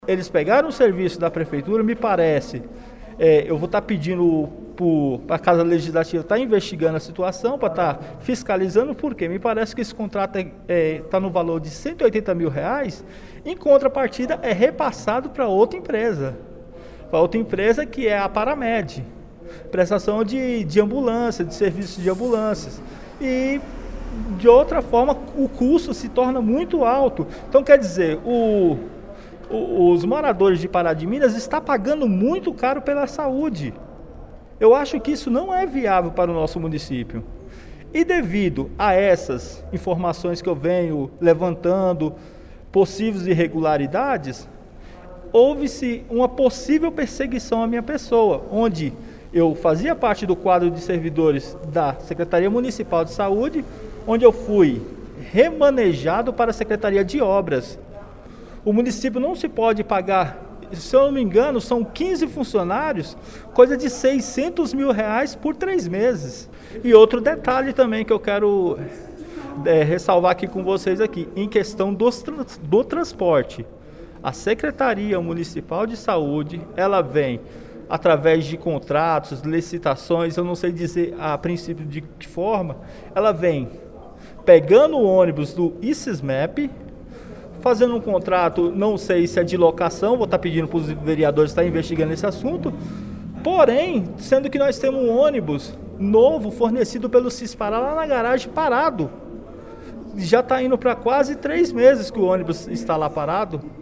Eles pegaram o serviço da prefeitura, me parece, eu vou estar pedindo para a Casa Legislativa estar investigando a situação, para estar fiscalizando, porque me parece que esse contrato está no valor de R$180 mil, em contrapartida é repassado para outra empresa que é a Paramed, prestação de ambulância, de serviços de ambulâncias, e de outra forma o custo se torna muito alto. Então quer dizer, os moradores de Pará de Minas estão pagando muito caro pela saúde. Eu acho que isso não é viável para o nosso município. E devido a essas informações que eu venho levantando, possíveis irregularidades, houve-se uma possível perseguição à minha pessoa, onde eu fazia parte do quadro de servidores da Secretaria Municipal de Saúde, onde eu fui remanejado para a Secretaria de Obras. O município não se pode pagar, se eu não me engano, são 15 funcionários, coisa de R$600 mil por 3 meses. E outro detalhe também que eu quero ressalvar aqui com vocês aqui, em questão do transporte. A Secretaria Municipal de Saúde, ela vem através de contratos, licitações, eu não sei dizer a princípio de que forma, ela vem pegando o ônibus do ICESMEP, fazendo um contrato, não sei se é de locação, vou estar pedindo para os vereadores estar investigando esse assunto, porém, sendo que nós temos um ônibus novo fornecido pelo Cispará lá na garagem parado. Já está indo para quase 3 meses que o ônibus está lá parado.